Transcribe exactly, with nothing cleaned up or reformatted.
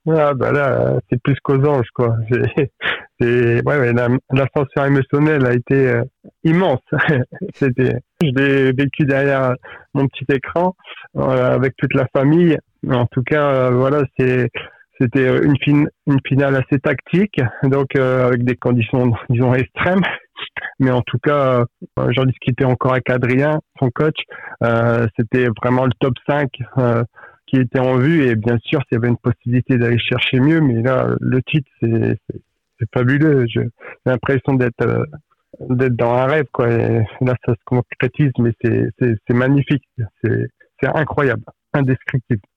Ah, bah là, euh, c'est plus qu'aux anges, quoi. C'est, c'est, ouais, ouais, la- l'ascenseur émotionnel a été euh, immense. C'était, je l'ai vécu derrière mon petit écran, euh, avec toute la famille. En tout cas, euh, voilà, c'est, c'était une, fin- une finale assez tactique, donc euh, avec des conditions, disons, extrêmes. Mais en tout cas, euh, j'en discutais encore avec Adrien, son coach. Euh, c'était vraiment le top cinq euh, qui était en vue. Et bien sûr, s'il y avait une possibilité d'aller chercher mieux, mais là, le titre, c'est, c'est, c'est fabuleux. Je- J'ai l'impression d'être, euh, d'être dans un rêve, quoi. Et là, ça se concrétise, mais c'est, c'est, c'est magnifique. C'est, c'est incroyable, indescriptible.